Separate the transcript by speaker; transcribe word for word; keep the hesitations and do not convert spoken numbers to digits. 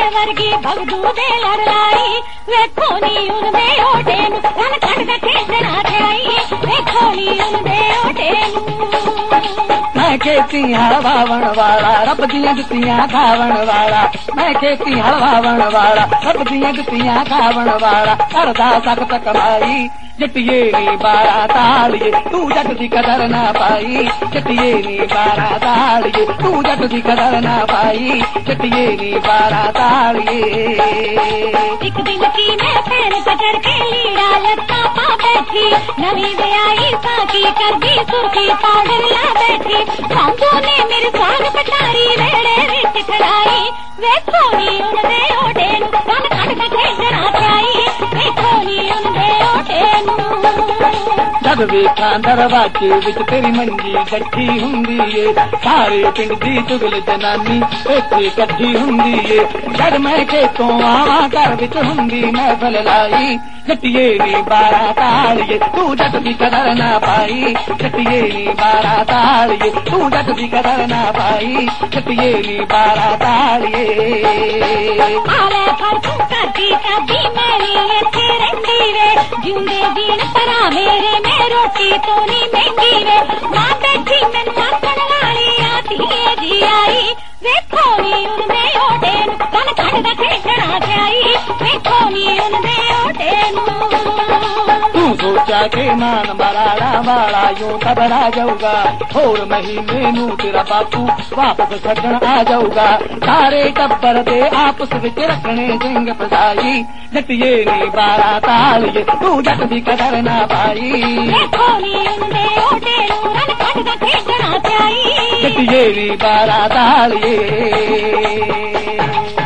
Speaker 1: वर्गी भगदू दे लड़ लाई वेखो नी उनदे ओटे नू रन खंड दे खेडना ते आई वेखो नी उनदे ओटे नू
Speaker 2: मैं खेती हलवा वन वाला रब दियां जुतियां खावन वाला मैं खेती हलवा वन वाला रब दियां जुतियां खावन वाला करदा सख्त कमाई जटिए नी बारा तालिए तू जट दी कदर ना पाई जटिए नी बारा तालिए तू जट दी कदर ना पाई जटिए नी बारा तालिए
Speaker 1: एक दिन की मैं पैर पकड़ के लीड़ा लत्ता पा बैठी नवी ब्याई साकी कर दी सुर्खी पाउडर ला बैठी सांबो ने मेरे साग पटारी वेड़े विच खड़ाई वेखो नी उनदे ओटे नू रन खंड दा खेडना ते आई वेखो नी उनदे ओटे नू
Speaker 2: जब वेखा दरवाजे विच तेरी मंजी गठी हुंदी ए सारे पिंड दी चुगल जनानी इत्थे कट्ठी हुंदी ए जद मैं खेतों आवा घर विच हुंदी महफल लाई जटिए नी बारा तालिए तू जट दी कदर ना पाई जटिए नी बारा तालिए तू जट दी कदर ना पाई जटिए नी बारा तालिए
Speaker 1: आले पर तू करदी कभी मेरी इत्थे रहिंदी वे जिंदे जीण परा मेरे में रोटी तो नी महंगी वे मां बैठी मैनू आखण वाली आती जी आई वेखो नी उनदे ओटे नू रन खंड दा खेडना ते आई वेखो नी उनदे ओटे नू
Speaker 2: तू सोचा के मान बराड़ा वाला यूं घबरा जाऊगा और महीने नू तेरा बापू वापस छड़न आ जाऊगा सारे टब्बर दे आपस विच रखने जिंग फसाई जटिए नी बारा तालिए तू जट दी कदर ना पाई
Speaker 1: वेखो नी उनदे ओटे नू रन खंड दा खेडना ते आई
Speaker 2: जटिए नी बारा तालिए